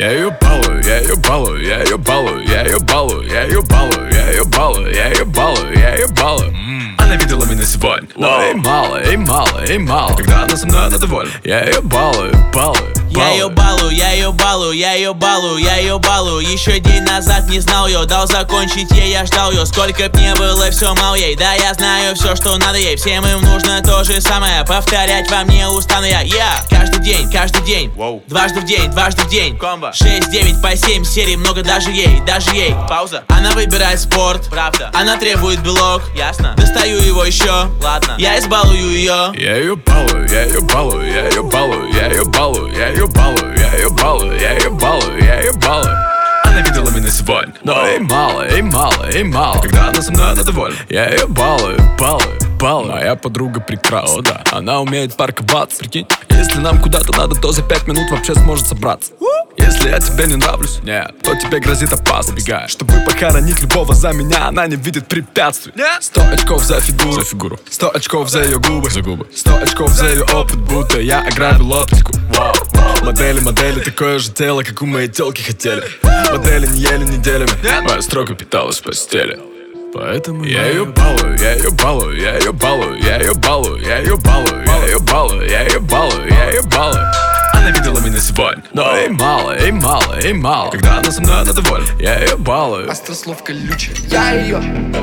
Я ее балую, я ее балую, я ее балую, я ее балую, я ее балую, я ее балую, я ее балую, я ее балую. Она видела меня сегодня, но ей мало, ей мало, ей мало. Когда она со мной, она довольна. Я ее балую, балую. Я ее балую, я ее балую, я ее балую, я ее балую. Еще день назад не знал ее, дал закончить ей, я ждал ее. Сколько б не было, все мало ей. Да, я знаю все, что надо ей. Всем им нужно то же самое. Повторять вам не устану я. Каждый день, дважды в день, дважды в день. 6, 9, по 7 серий, много даже ей, даже ей. Пауза. Она выбирает спорт, правда. Она требует белок, ясно. Достаю его еще, ладно. Я избалую ее. Я ее балую, я ее балую, я ее балую, я ее балую, я ее балую, я ее балую, я ее балую, я ее балую. Она видела меня сегодня, но ей мало, ей мало, ей мало. Когда она со мной, она довольна. Я ее балую, балую, балую. Моя подруга прекрасна, да. Она умеет парковаться, прикинь. Если нам куда-то надо, то за 5 минут вообще сможет собраться. Если я тебе не нравлюсь, нет, то тебе грозит опасность. Убегай. Чтобы похоронить любого за меня, она не видит препятствий. 100 очков за фигуру, 100 очков за ее губы, 100 очков за ее опыт, будто я ограбил оптику. Модели, такое же тело, как у моей тёлки хотели. Модели не ели неделями, моя строго питалась в постели. Поэтому я ее балую, я ее балую, я ее балую, я ее балую, я ее балую, я ее балую, я ее балую, я ее балую. Она видела меня сегодня, но ей мало, ей мало, ей мало. Когда она со мной, она довольна. Я ее балую. Острослов колючий. Я ее,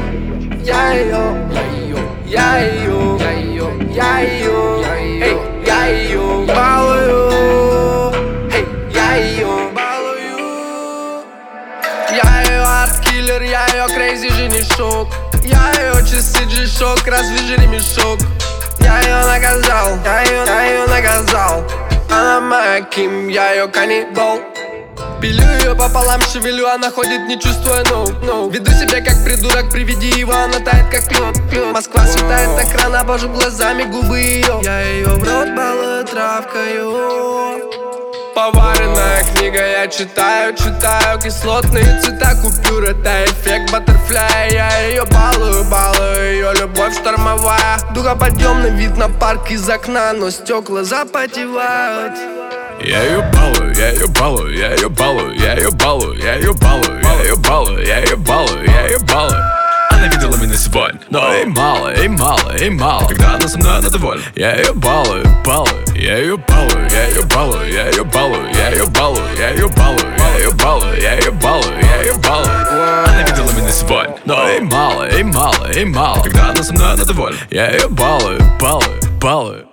я ее, я ее, я ее, я ее, я ее, эй, я ее балую, эй, я ее балую. Я ее арт-киллер, я ее крейзи женишок. Я ее часы G-Shock, развяжи ремешок. Я ее наказал, я ее наказал. Она моя Ким, я ее каннибал. Пилю ее пополам, шевелю, она ходит, не чувствуя no. Веду себя как придурок, приведи его, она тает как лед. Москва светает так рано, обожу глазами губы ее. Я ее в рот балую травкою. Поваренная книга, я читаю кислотные цвета купюр, это эффект баттерфляя. Я ее балую, ее любовь штормовая. Духоподъемный вид на парк из окна, но стекла запотевают. Я ее балую, я ее балую, я ее балую, я ее балую, я ее балую, я ее балую, я ее балую, я ее балую. Она видела меня сегодня, но ей мало, ей мало, ей мало. Когда она со мной, она довольна. Я ее балую, балую, я ее балую, я ее балую, я ее балую, я ее балую, я ее балую, я ее балую, я ее балую, я ее балую. Она видела меня сегодня, но ей мало, ей мало, ей мало. Когда она со мной, она довольна. Я ее балую, балую, балую.